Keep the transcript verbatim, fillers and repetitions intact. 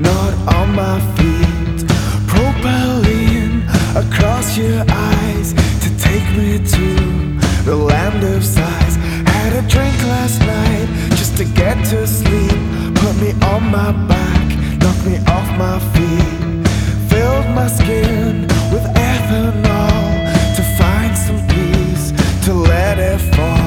Not on my feet, propelling across your eyes to take me to the land of sighs. Had a drink last night just to get to sleep. Put me on my back, knocked me off my feet. Filled my skin with ethanol to find some peace, to let it fall.